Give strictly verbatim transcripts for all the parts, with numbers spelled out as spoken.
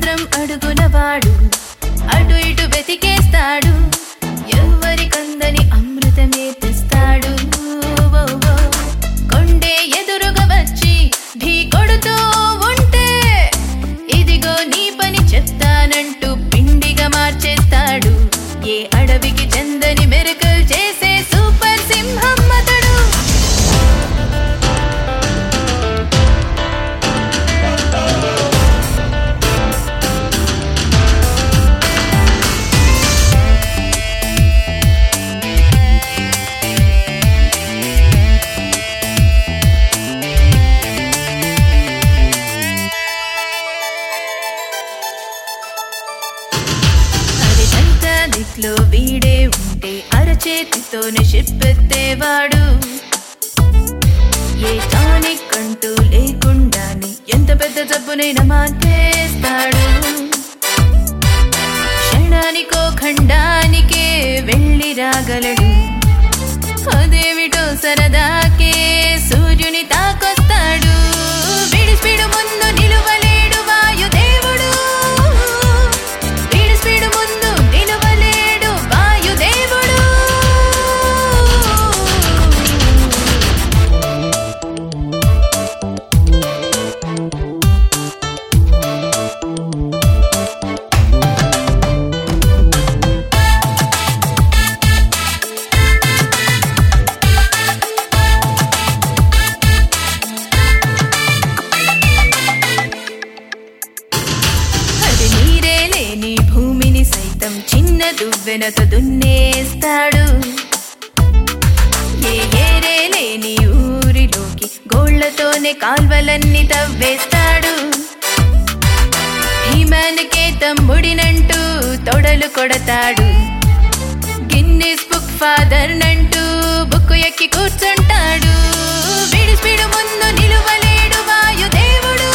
సంద్రం అడుగునవాడు అటు ఇటు వెతికేస్తాడు ఎవరి కందని అమృతమే తెస్తాడు కొండే ఎదురుగా వచ్చి ఢీ కొడుతూ ఉంటే ఇదిగో నీ పని చెప్తానంటూ పిండిగా మార్చేస్తాడు ఏ అడవికి చందని మెరకల్ చేసే సూపర్ సింహం అతడు దిక్లో వీడే ఉంటే అరచేతితోనే చెప్పెత్తేవాడు ఏ టానిక్ అంటూ లేకుండానే ఎంత పెద్ద జబ్బునైనా మాటేస్తాడు క్షణానికో ఖండానికే వెళ్ళి రాగలడు అదేమిటో సరదాకే సూర్యుని తాకొస్తాడు విడి స్పీడు ముందు నిలువలేడు వాయుదేవుడు విడి స్పీడు ముందు నిలువలేడు వాయుదేవుడు చిన్న దువ్వెనతో దున్నేస్తాడు ఏ ఏరే లేని ఊరిలోకి గోళ్లతోనే కాల్వలన్నీ తవ్వేస్తాడు హిమానికే తమ్ముడినంటూ తొడలు కొడతాడు గిన్నిస్ బుక్ ఫాదర్ నంటూ బుక్కు ఎక్కి కూర్చుంటాడు విడి స్పీడు ముందు నిలువలేడు వాయుదేవుడు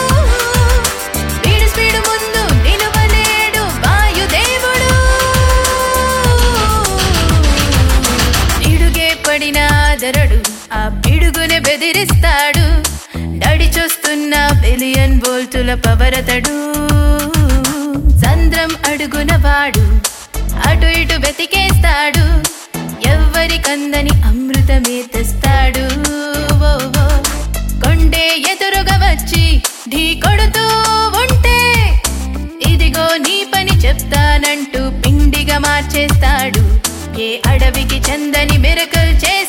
విడి స్పీడు ముందు నిలువలేడు వాయుదేవుడు పిడుగే పడిన ఆదరడు ఆ పిడుగుని బెదిరిస్తాడు నడి చూస్తున్న బిలియన్ వోల్టుల పవరతడు సంద్రం అడుగునవాడు అటు ఇటు వెతికేస్తాడు ఎవ్వరి కందని అమృతమే తెస్తాడు కొండే ఎదురుగా వచ్చి ఢీ కొడుతూ ఉంటే ఇదిగో నీ పని చెప్తానంటూ పిండిగా మార్చేస్తాడు ఏ అడవికి చందని మెరకల్ చేస్తాడు